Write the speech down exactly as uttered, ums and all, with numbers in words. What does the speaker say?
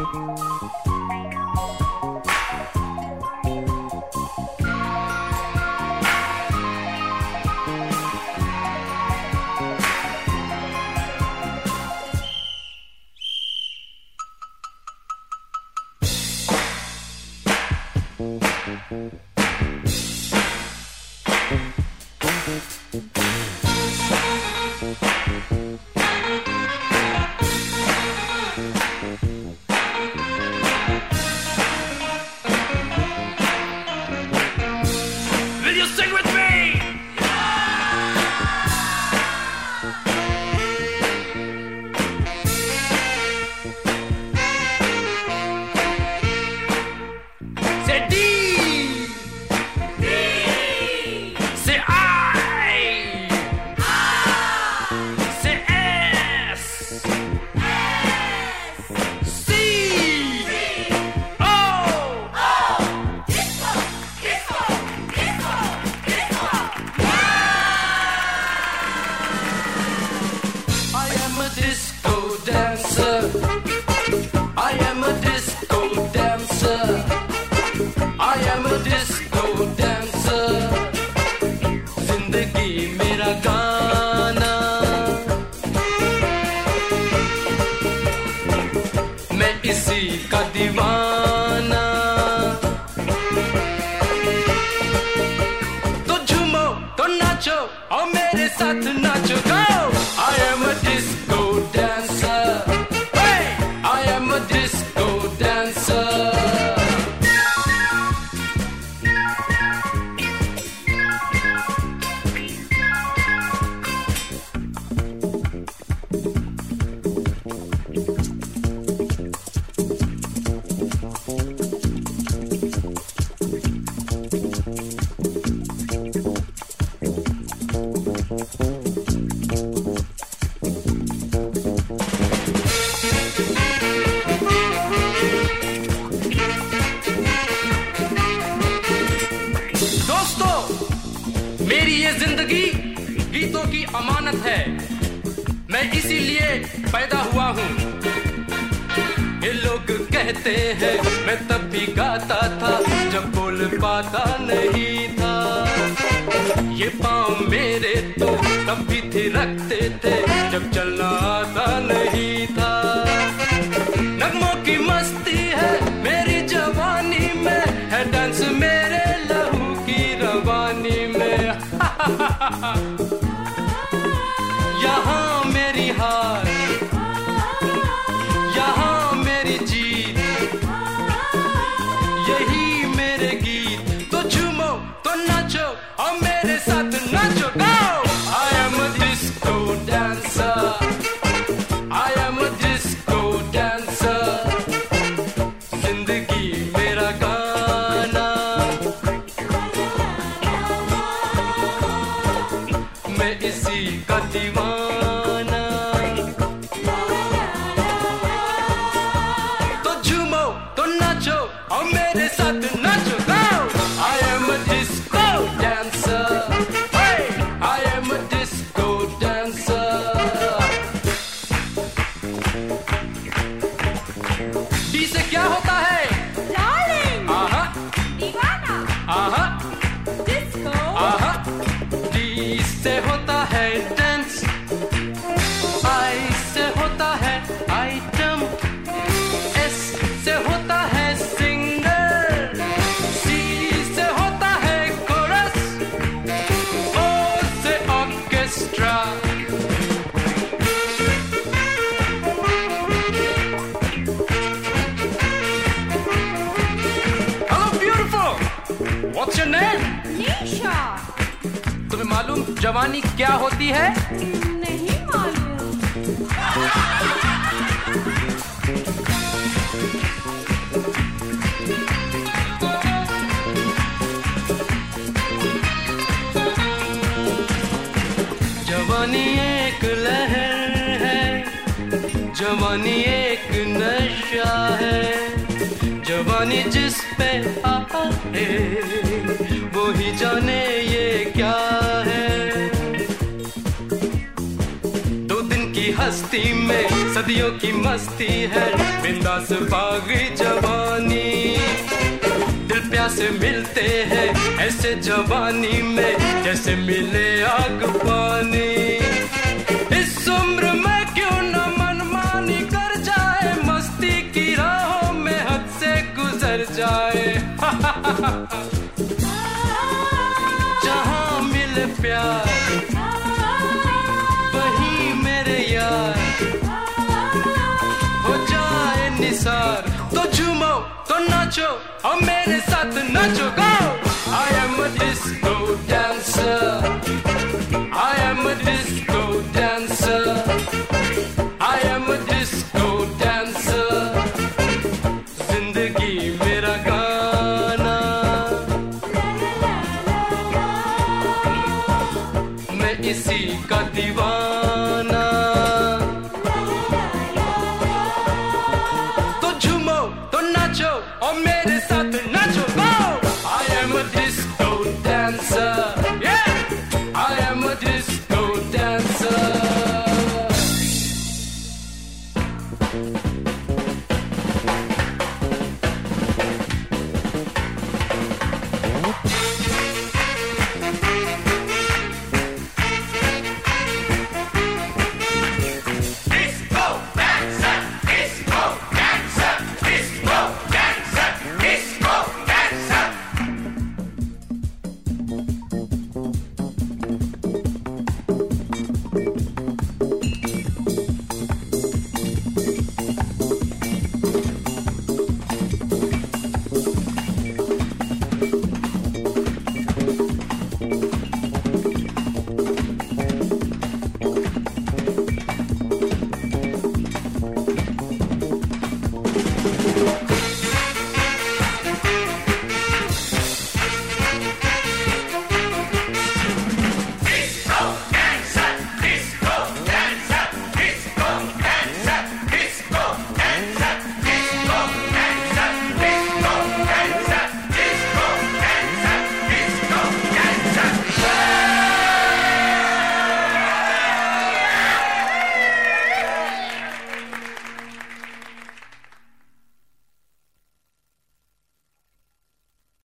जवानी क्या होती है? नहीं मालूम। जवानी एक लहर है, जवानी एक नशा है, जवानी जिस पे आए वो ही जाने ये क्या है। दो दिन की हस्ती में सदियों की मस्ती है, बिंदास बागी जवानी। दिल प्यासे मिलते हैं ऐसे जवानी में, जैसे मिले आग पानी। इस उम्र में क्यों न मनमानी कर जाए, मस्ती की राहों में हद से गुजर जाए। जहां मिले प्यार वहीं मेरे यार, हो जाए निसार। तो झूमो तो नाचो और मेरे साथ नाचो, गो। I am a disco dancer, I am a disco dancer, I am a disco dancer। जिंदगी मेरा गाना, मैं इसी का दीवाना। तो झूमो तो नाचो और मेरे साथ नाचो, गो। I am a disco dancer, yeah, I am a disco dancer।